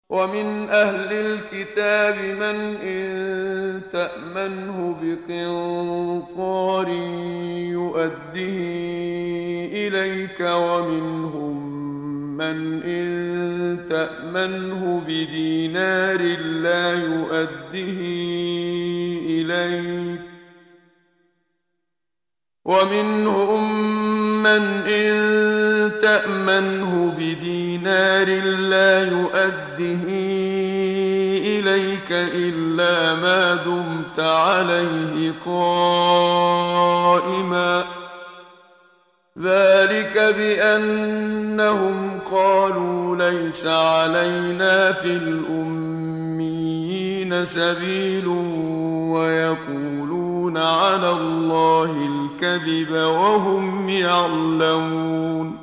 ومن أهل الكتاب من إن تأمنه بقنطار يؤده إليك، ومنهم من إن تأمنه بدينار لا يؤده إليك، ومنهم من إن تأمنه بدينار لا يؤده إليك إلا ما دمت عليه قائما، ذلك بأنهم قالوا ليس علينا في الأميين سبيل ويقولون على الله الكذب وهم يعلمون.